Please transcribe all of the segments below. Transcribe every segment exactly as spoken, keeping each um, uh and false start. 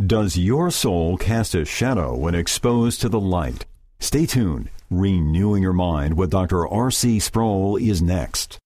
Does your soul cast a shadow when exposed to the light? Stay tuned. Renewing Your Mind with Doctor R C Sproul is next.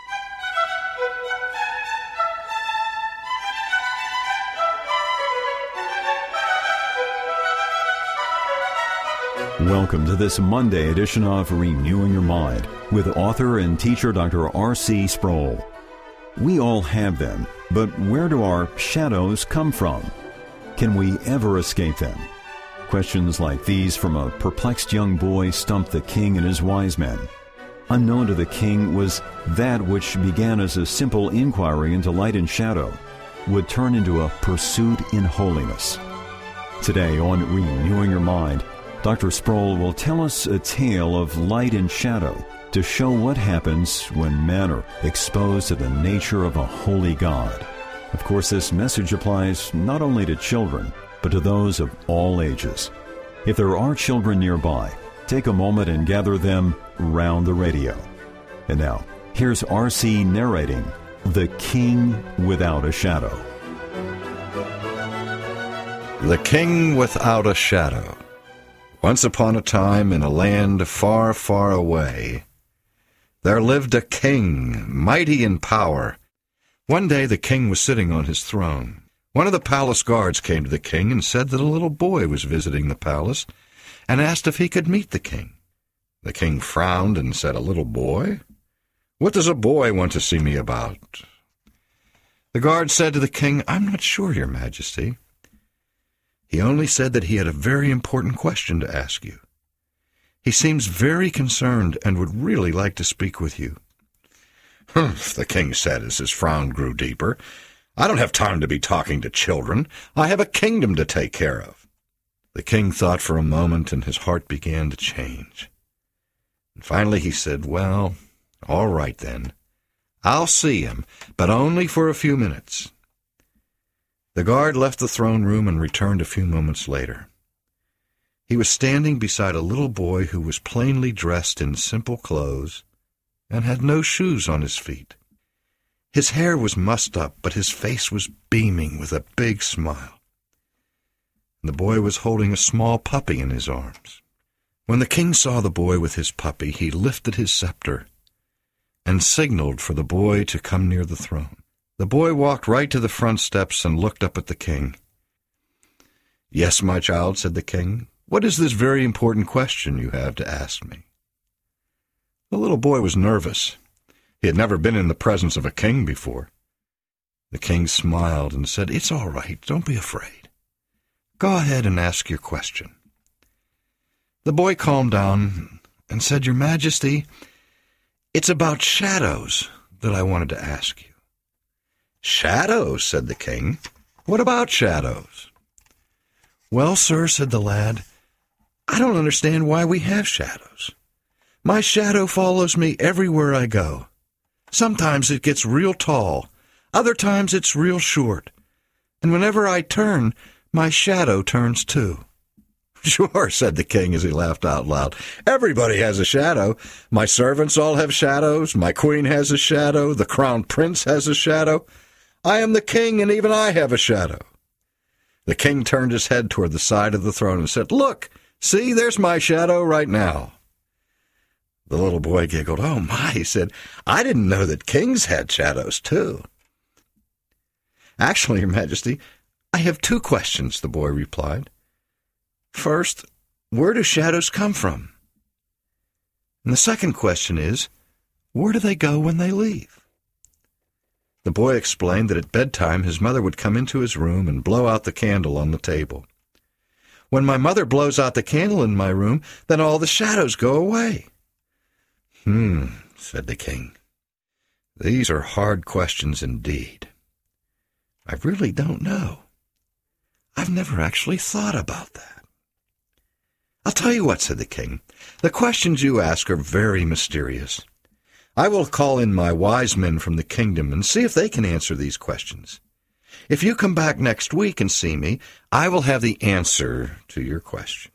Welcome to this Monday edition of Renewing Your Mind with author and teacher Doctor R C Sproul. We all have them, but where do our shadows come from? Can we ever escape them? Questions like these from a perplexed young boy stumped the king and his wise men. Unknown to the king was that which began as a simple inquiry into light and shadow would turn into a pursuit in holiness. Today on Renewing Your Mind, Doctor Sproul will tell us a tale of light and shadow to show what happens when men are exposed to the nature of a holy God. Of course, this message applies not only to children, but to those of all ages. If there are children nearby, take a moment and gather them round the radio. And now, here's R C narrating The King Without a Shadow. The King Without a Shadow. Once upon a time, in a land far, far away, there lived a king, mighty in power. One day the king was sitting on his throne. One of the palace guards came to the king and said that a little boy was visiting the palace and asked if he could meet the king. The king frowned and said, "A little boy? What does a boy want to see me about?" The guard said to the king, "I'm not sure, Your Majesty. He only said that he had a very important question to ask you. He seems very concerned and would really like to speak with you." "Humph," the king said as his frown grew deeper. "I don't have time to be talking to children. I have a kingdom to take care of." The king thought for a moment, and his heart began to change. And finally he said, "Well, all right then. I'll see him, but only for a few minutes." The guard left the throne room and returned a few moments later. He was standing beside a little boy who was plainly dressed in simple clothes and had no shoes on his feet. His hair was mussed up, but his face was beaming with a big smile. The boy was holding a small puppy in his arms. When the king saw the boy with his puppy, he lifted his scepter and signaled for the boy to come near the throne. The boy walked right to the front steps and looked up at the king. "Yes, my child," said the king. "What is this very important question you have to ask me?" The little boy was nervous. He had never been in the presence of a king before. The king smiled and said, "It's all right. Don't be afraid. Go ahead and ask your question." The boy calmed down and said, "Your Majesty, it's about shadows that I wanted to ask you." "Shadows?" said the king. "What about shadows?" "Well, sir," said the lad, "I don't understand why we have shadows. My shadow follows me everywhere I go. Sometimes it gets real tall, other times it's real short, and whenever I turn, my shadow turns too." "Sure," said the king as he laughed out loud. "Everybody has a shadow. My servants all have shadows. My queen has a shadow. The crown prince has a shadow. I am the king, and even I have a shadow." The king turned his head toward the side of the throne and said, "Look, see, there's my shadow right now." The little boy giggled. "Oh, my," he said. "I didn't know that kings had shadows, too." "Actually, Your Majesty, I have two questions," the boy replied. "First, where do shadows come from? And the second question is, where do they go when they leave?" The boy explained that at bedtime his mother would come into his room and blow out the candle on the table. "When my mother blows out the candle in my room, then all the shadows go away." "Hmm," said the king. "These are hard questions indeed. I really don't know. I've never actually thought about that." "I'll tell you what," said the king. "The questions you ask are very mysterious. I will call in my wise men from the kingdom and see if they can answer these questions. If you come back next week and see me, I will have the answer to your questions."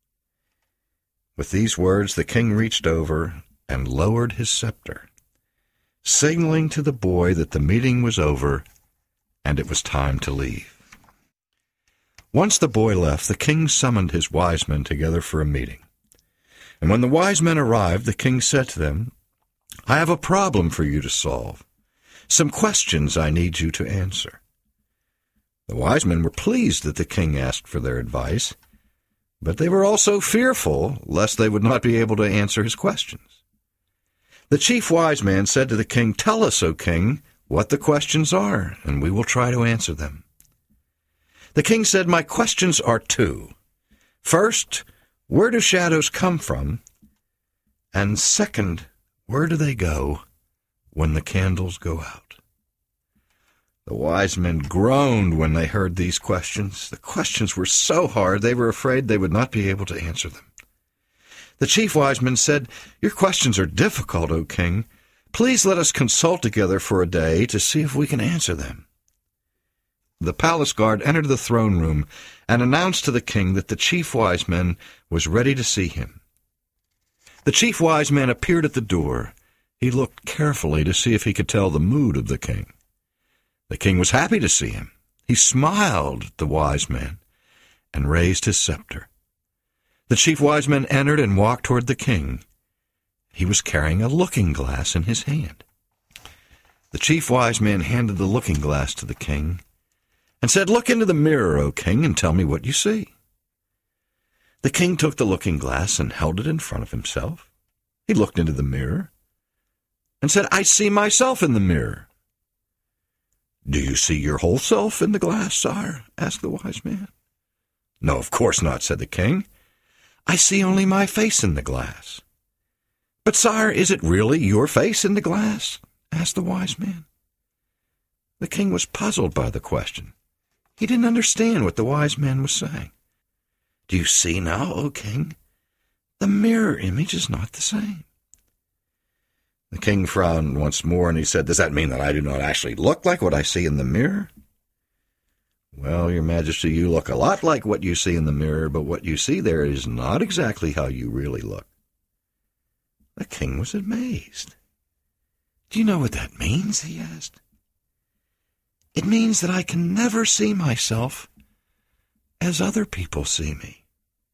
With these words, the king reached over and lowered his scepter, signaling to the boy that the meeting was over and it was time to leave. Once the boy left, the king summoned his wise men together for a meeting. And when the wise men arrived, the king said to them, "I have a problem for you to solve. Some questions I need you to answer." The wise men were pleased that the king asked for their advice, but they were also fearful lest they would not be able to answer his questions. The chief wise man said to the king, "Tell us, O king, what the questions are, and we will try to answer them." The king said, "My questions are two. First, where do shadows come from? And second, where do they go when the candles go out?" The wise men groaned when they heard these questions. The questions were so hard they were afraid they would not be able to answer them. The chief wise men said, "Your questions are difficult, O king. Please let us consult together for a day to see if we can answer them." The palace guard entered the throne room and announced to the king that the chief wise man was ready to see him. The chief wise man appeared at the door. He looked carefully to see if he could tell the mood of the king. The king was happy to see him. He smiled at the wise man and raised his scepter. The chief wise man entered and walked toward the king. He was carrying a looking-glass in his hand. The chief wise man handed the looking-glass to the king and said, "Look into the mirror, O king, and tell me what you see." The king took the looking-glass and held it in front of himself. He looked into the mirror and said, "I see myself in the mirror." "Do you see your whole self in the glass, sire?" asked the wise man. "No, of course not," said the king. "I see only my face in the glass." "But, sire, is it really your face in the glass?" asked the wise man. The king was puzzled by the question. He didn't understand what the wise man was saying. "Do you see now, O king? The mirror image is not the same." The king frowned once more, and he said, "Does that mean that I do not actually look like what I see in the mirror?" "Well, your majesty, you look a lot like what you see in the mirror, but what you see there is not exactly how you really look." The king was amazed. "Do you know what that means?" he asked. "It means that I can never see myself as other people see me."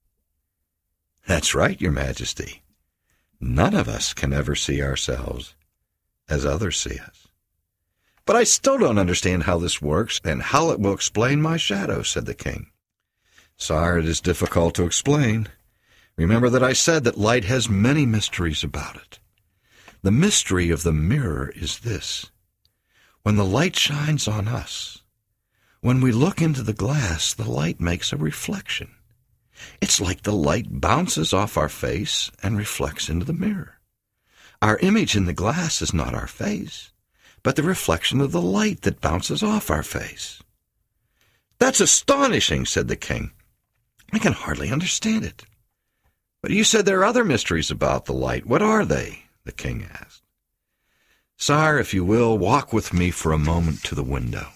"That's right, your majesty. None of us can ever see ourselves as others see us." "But I still don't understand how this works and how it will explain my shadow," said the king. "Sire, it is difficult to explain. Remember that I said that light has many mysteries about it. The mystery of the mirror is this. When the light shines on us, when we look into the glass, the light makes a reflection. It's like the light bounces off our face and reflects into the mirror. Our image in the glass is not our face, but the reflection of the light that bounces off our face." "That's astonishing," said the king. "I can hardly understand it." "But you said there are other mysteries about the light. What are they?" the king asked. "Sire, if you will, walk with me for a moment to the window."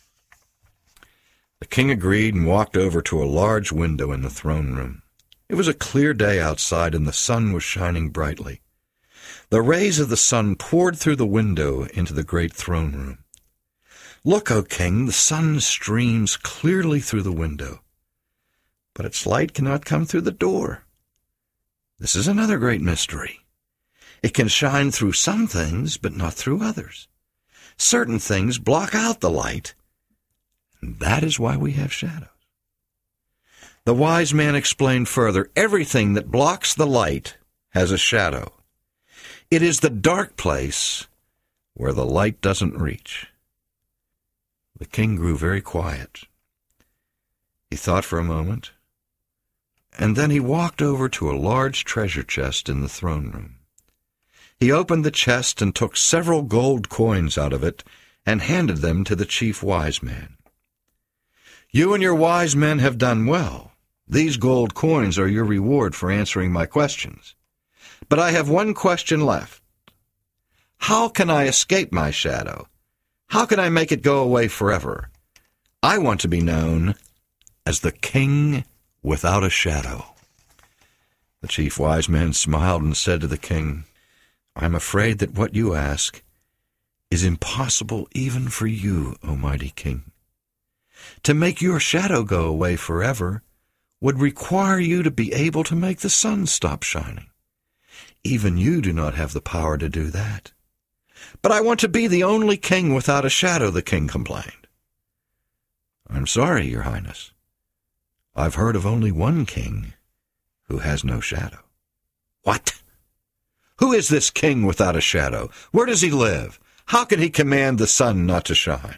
The king agreed and walked over to a large window in the throne room. It was a clear day outside, and the sun was shining brightly. The rays of the sun poured through the window into the great throne room. "Look, O king, the sun streams clearly through the window, but its light cannot come through the door. This is another great mystery. It can shine through some things, but not through others. Certain things block out the light, and that is why we have shadows." The wise man explained further, "Everything that blocks the light has a shadow. It is the dark place where the light doesn't reach." The king grew very quiet. He thought for a moment, and then he walked over to a large treasure chest in the throne room. He opened the chest and took several gold coins out of it and handed them to the chief wise man. "You and your wise men have done well. These gold coins are your reward for answering my questions. But I have one question left. How can I escape my shadow? How can I make it go away forever? I want to be known as the king without a shadow." The chief wise man smiled and said to the king, "I'm afraid that what you ask is impossible even for you, O mighty king. To make your shadow go away forever would require you to be able to make the sun stop shining. Even you do not have the power to do that. But I want to be the only king without a shadow, the king complained. I'm sorry, Your Highness. I've heard of only one king who has no shadow. What? Who is this king without a shadow? Where does he live? How can he command the sun not to shine?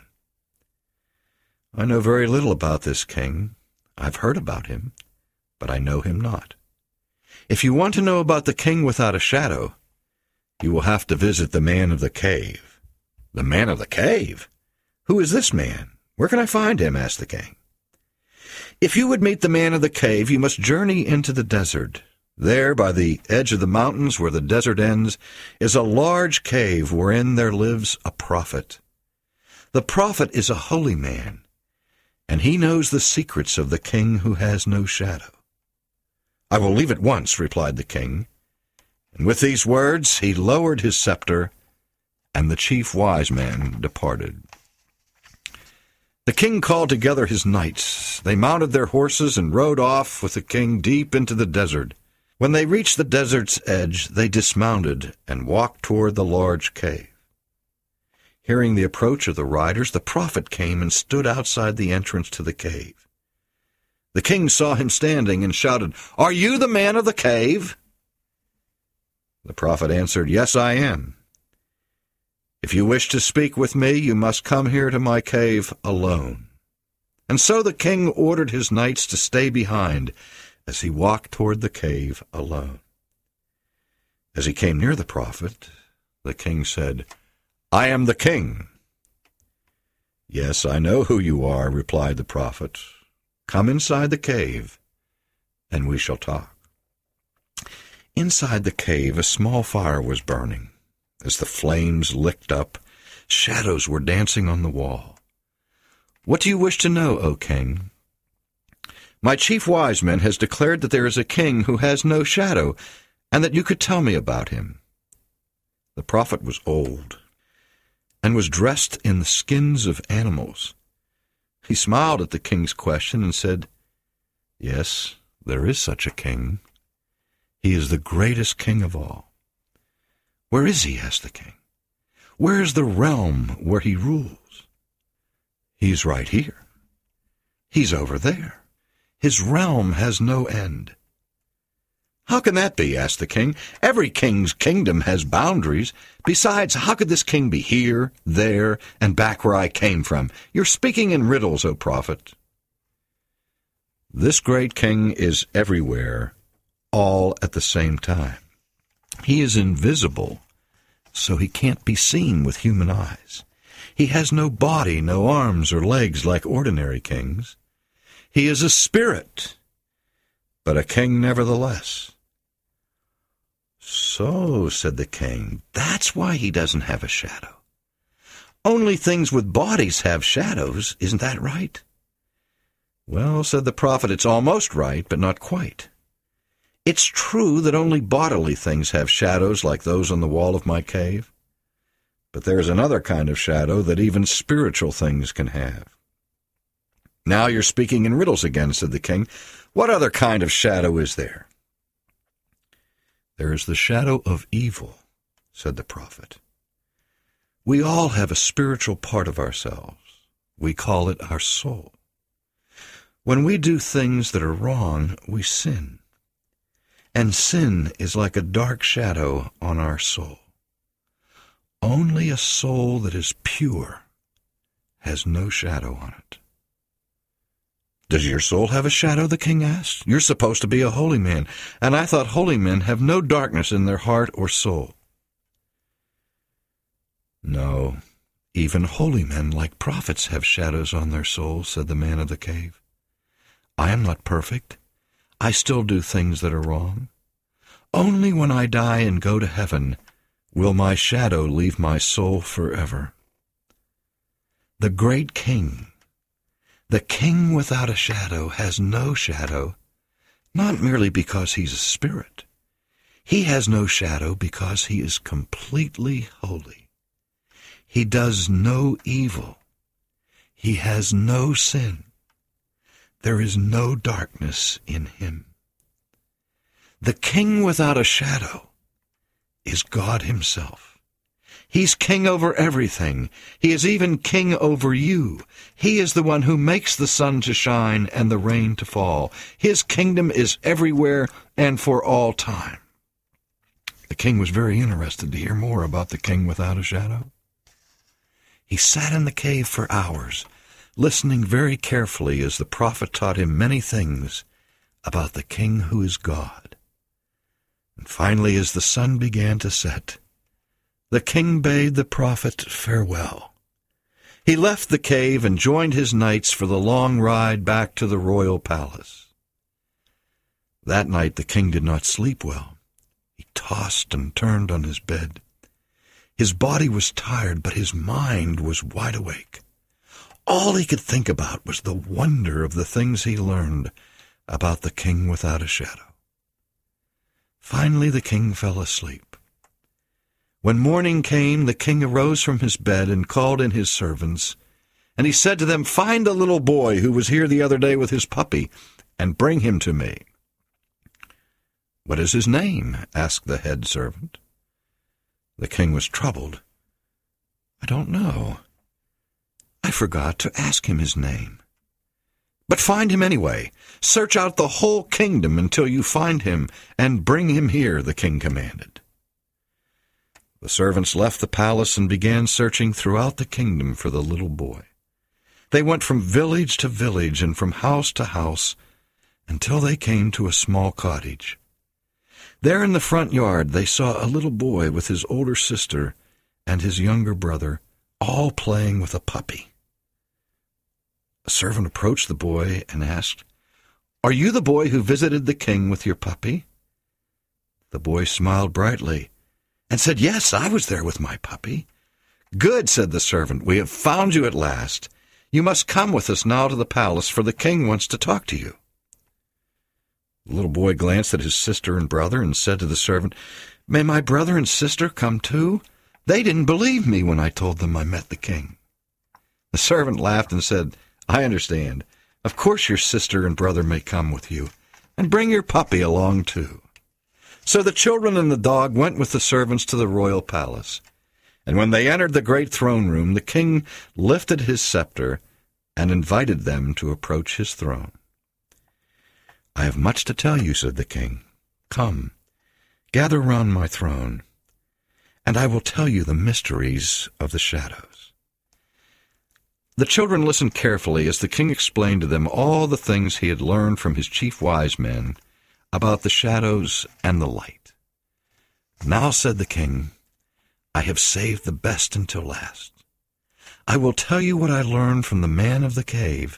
I know very little about this king. I've heard about him, but I know him not. If you want to know about the king without a shadow, you will have to visit the man of the cave. The man of the cave? Who is this man? Where can I find him? Asked the king. If you would meet the man of the cave, you must journey into the desert. There, by the edge of the mountains where the desert ends, is a large cave wherein there lives a prophet. The prophet is a holy man, and he knows the secrets of the king who has no shadow. I will leave at once, replied the king. And with these words he lowered his scepter, and the chief wise man departed. The king called together his knights. They mounted their horses and rode off with the king deep into the desert. When they reached the desert's edge, they dismounted and walked toward the large cave. Hearing the approach of the riders, the prophet came and stood outside the entrance to the cave. The king saw him standing and shouted, "Are you the man of the cave?" The prophet answered, "Yes, I am. If you wish to speak with me, you must come here to my cave alone." And so the king ordered his knights to stay behind as he walked toward the cave alone. As he came near the prophet, the king said, "I am the king." "Yes, I know who you are," replied the prophet. "Come inside the cave, and we shall talk." Inside the cave, a small fire was burning. As the flames licked up, shadows were dancing on the wall. "What do you wish to know, O king?" "My chief wise man has declared that there is a king who has no shadow, and that you could tell me about him." The prophet was old, and was dressed in the skins of animals. He smiled at the king's question and said, "Yes, there is such a king. He is the greatest king of all." "Where is he?" asked the king. "Where is the realm where he rules?" "He's right here." "He's over there. His realm has no end." "How can that be?" asked the king. "Every king's kingdom has boundaries. Besides, how could this king be here, there, and back where I came from? You're speaking in riddles, O prophet." "This great king is everywhere, all at the same time. He is invisible, so he can't be seen with human eyes. He has no body, no arms or legs like ordinary kings. He is a spirit, but a king nevertheless." "So," said the king, "that's why he doesn't have a shadow. Only things with bodies have shadows, isn't that right?" "Well," said the prophet, "it's almost right, but not quite. It's true that only bodily things have shadows like those on the wall of my cave. But there's another kind of shadow that even spiritual things can have." "Now you're speaking in riddles again," said the king. "What other kind of shadow is there?" "There is the shadow of evil," said the prophet. "We all have a spiritual part of ourselves. We call it our soul. When we do things that are wrong, we sin. And sin is like a dark shadow on our soul. Only a soul that is pure has no shadow on it." "Does your soul have a shadow?" the king asked. "You're supposed to be a holy man, and I thought holy men have no darkness in their heart or soul." "No, even holy men like prophets have shadows on their souls," said the man of the cave. "I am not perfect. I still do things that are wrong. Only when I die and go to heaven will my shadow leave my soul forever. The great king, the king without a shadow, has no shadow, not merely because he's a spirit. He has no shadow because he is completely holy. He does no evil. He has no sin. There is no darkness in him. The king without a shadow is God himself. He's king over everything. He is even king over you. He is the one who makes the sun to shine and the rain to fall. His kingdom is everywhere and for all time. The king was very interested to hear more about the king without a shadow. He sat in the cave for hours, listening very carefully as the prophet taught him many things about the king who is God. And finally, as the sun began to set, the king bade the prophet farewell. He left the cave and joined his knights for the long ride back to the royal palace. That night the king did not sleep well. He tossed and turned on his bed. His body was tired, but his mind was wide awake. All he could think about was the wonder of the things he learned about the king without a shadow. Finally the king fell asleep. When morning came, the king arose from his bed and called in his servants, and he said to them, "Find the little boy who was here the other day with his puppy, and bring him to me." "What is his name?" asked the head servant. The king was troubled. "I don't know. I forgot to ask him his name." "But find him anyway. Search out the whole kingdom until you find him, and bring him here," the king commanded. The servants left the palace and began searching throughout the kingdom for the little boy. They went from village to village and from house to house until they came to a small cottage. There in the front yard they saw a little boy with his older sister and his younger brother, all playing with a puppy. A servant approached the boy and asked, "Are you the boy who visited the king with your puppy?" The boy smiled brightly and said, "Yes, I was there with my puppy." "Good," said the servant. "We have found you at last. You must come with us now to the palace, for the king wants to talk to you." The little boy glanced at his sister and brother and said to the servant, "May my brother and sister come too? They didn't believe me when I told them I met the king." The servant laughed and said, "I understand. Of course your sister and brother may come with you, and bring your puppy along too." So the children and the dog went with the servants to the royal palace. And when they entered the great throne room, the king lifted his scepter and invited them to approach his throne. "I have much to tell you," said the king. "Come, gather round my throne, and I will tell you the mysteries of the shadows." The children listened carefully as the king explained to them all the things he had learned from his chief wise men about the shadows and the light. "Now," said the king, "I have saved the best until last. I will tell you what I learned from the man of the cave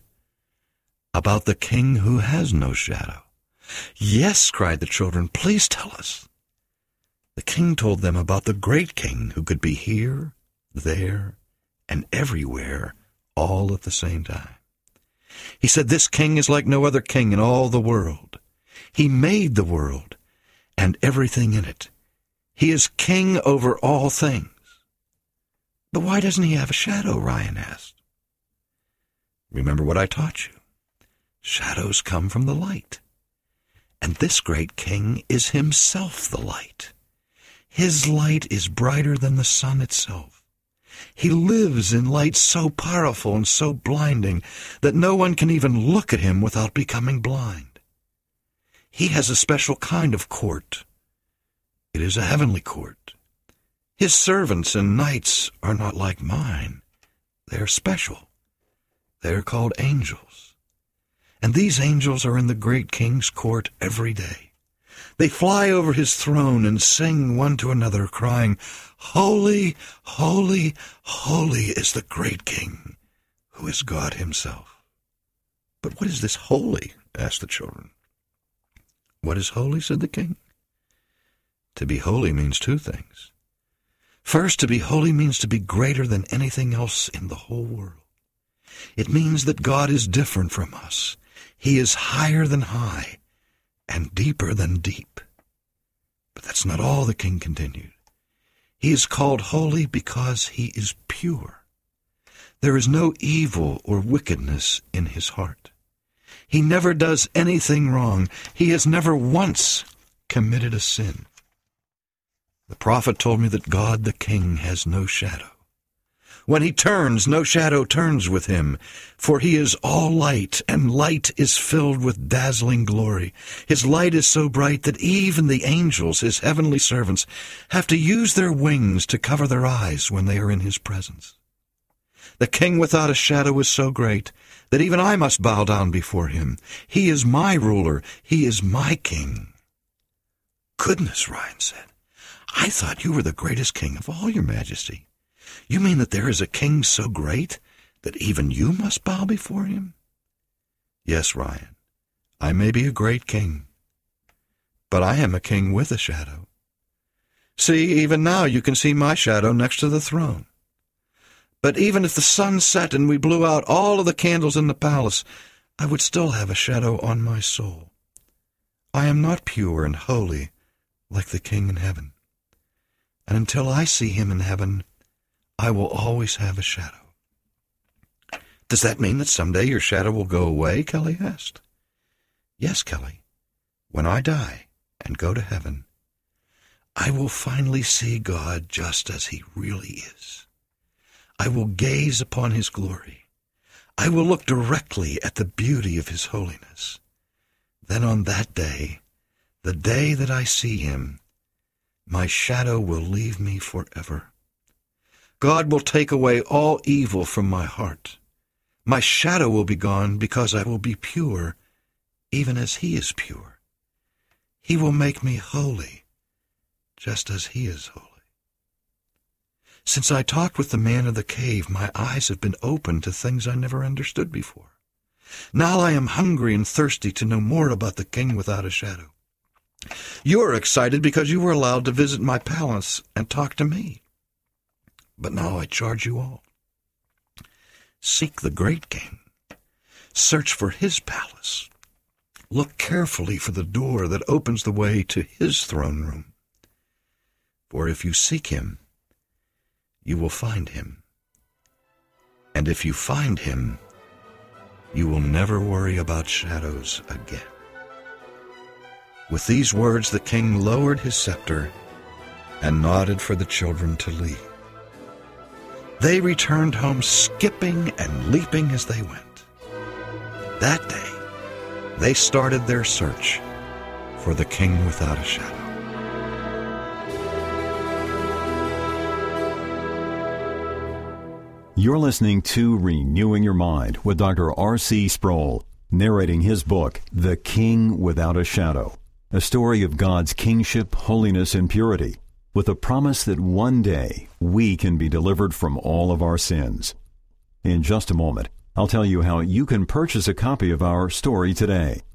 about the king who has no shadow." "Yes," cried the children, "please tell us." The king told them about the great king who could be here, there, and everywhere all at the same time. He said this king is like no other king in all the world. He made the world and everything in it. He is king over all things. "But why doesn't he have a shadow?" Ryan asked. "Remember what I taught you. Shadows come from the light. And this great king is himself the light. His light is brighter than the sun itself. He lives in light so powerful and so blinding that no one can even look at him without becoming blind. He has a special kind of court. It is a heavenly court. His servants and knights are not like mine. They are special. They are called angels. And these angels are in the great king's court every day. They fly over his throne and sing one to another, crying, 'Holy, holy, holy is the great king, who is God himself.'" "But what is this holy?" asked the children. "What is holy?" said the king. "To be holy means two things. First, to be holy means to be greater than anything else in the whole world. It means that God is different from us. He is higher than high and deeper than deep." But that's not all, the king continued. "He is called holy because he is pure. There is no evil or wickedness in his heart. He never does anything wrong. He has never once committed a sin. The prophet told me that God the King has no shadow. When he turns, no shadow turns with him, for he is all light, and light is filled with dazzling glory. His light is so bright that even the angels, his heavenly servants, have to use their wings to cover their eyes when they are in his presence. The King without a shadow is so great that even I must bow down before him. He is my ruler. He is my king. Goodness, Ryan said. I thought you were the greatest king of all, your majesty. You mean that there is a king so great that even you must bow before him? Yes, Ryan, I may be a great king, but I am a king with a shadow. See, even now you can see my shadow next to the throne. But even if the sun set and we blew out all of the candles in the palace, I would still have a shadow on my soul. I am not pure and holy like the King in heaven. And until I see him in heaven, I will always have a shadow. Does that mean that someday your shadow will go away? Kelly asked. Yes, Kelly. When I die and go to heaven, I will finally see God just as he really is. I will gaze upon his glory. I will look directly at the beauty of his holiness. Then on that day, the day that I see him, my shadow will leave me forever. God will take away all evil from my heart. My shadow will be gone because I will be pure, even as he is pure. He will make me holy, just as he is holy. Since I talked with the man of the cave, my eyes have been opened to things I never understood before. Now I am hungry and thirsty to know more about the King without a shadow. You are excited because you were allowed to visit my palace and talk to me. But now I charge you all. Seek the great King. Search for his palace. Look carefully for the door that opens the way to his throne room. For if you seek him, you will find him. And if you find him, you will never worry about shadows again. With these words, the king lowered his scepter and nodded for the children to leave. They returned home skipping and leaping as they went. That day, they started their search for the king without a shadow. You're listening to Renewing Your Mind with Doctor R C Sproul, narrating his book, The King Without a Shadow, a story of God's kingship, holiness, and purity, with a promise that one day we can be delivered from all of our sins. In just a moment, I'll tell you how you can purchase a copy of our story today.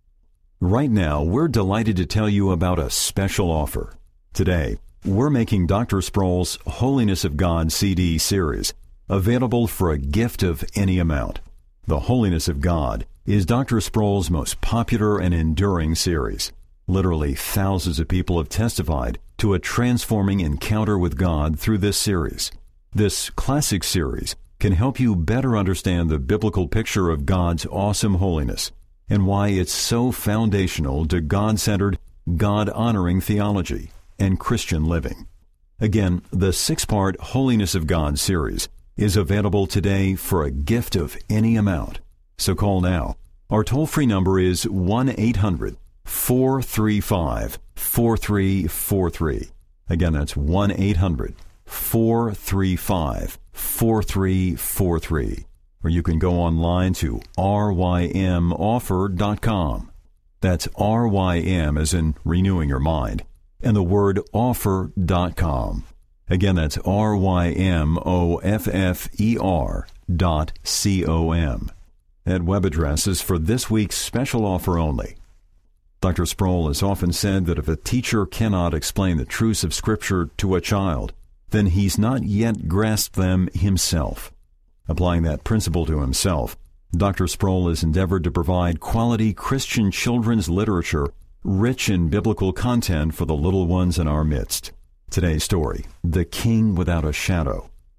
Right now, we're delighted to tell you about a special offer. Today, we're making Doctor Sproul's Holiness of God C D series available for a gift of any amount. The Holiness of God is Doctor Sproul's most popular and enduring series. Literally thousands of people have testified to a transforming encounter with God through this series. This classic series can help you better understand the biblical picture of God's awesome holiness and why it's so foundational to God-centered, God-honoring theology and Christian living. Again, the six-part Holiness of God series is available today for a gift of any amount. So call now. Our toll-free number is one eight hundred four three five four three four three. Again, that's one eight hundred four three five four three four three. Or you can go online to r y m offer dot com. That's R Y M as in renewing your mind, and the word offer dot com. Again, that's R Y M O F F E R dot C O M. That web address is for this week's special offer only. Doctor Sproul has often said that if a teacher cannot explain the truths of Scripture to a child, then he's not yet grasped them himself. Applying that principle to himself, Doctor Sproul has endeavored to provide quality Christian children's literature rich in biblical content for the little ones in our midst. Today's story, The King Without a Shadow,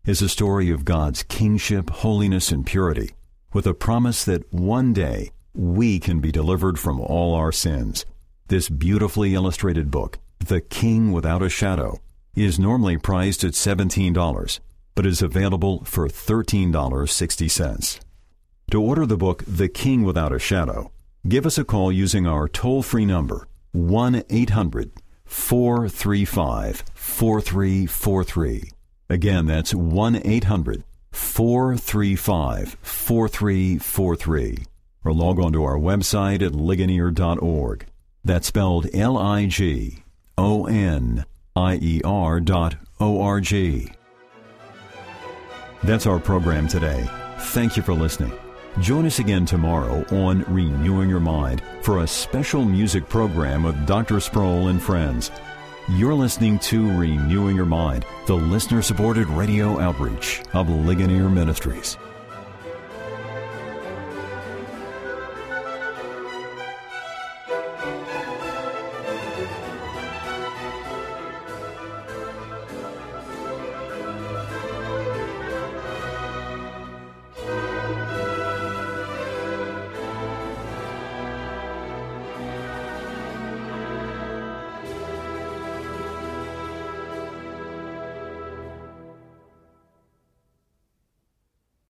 is a story of God's kingship, holiness, and purity, with a promise that one day we can be delivered from all our sins. This beautifully illustrated book, The King Without a Shadow, is normally priced at seventeen dollars, but is available for thirteen dollars and sixty cents. To order the book, The King Without a Shadow, give us a call using our toll-free number, one eight hundred four three five four three four three. Again, that's one eight hundred four three five four three four three. Or log on to our website at ligonier dot org. That's spelled L I G O N I E R dot O R G. That's our program today. Thank you for listening. Join us again tomorrow on Renewing Your Mind for a special music program with Doctor Sproul and friends. You're listening to Renewing Your Mind, the listener-supported radio outreach of Ligonier Ministries.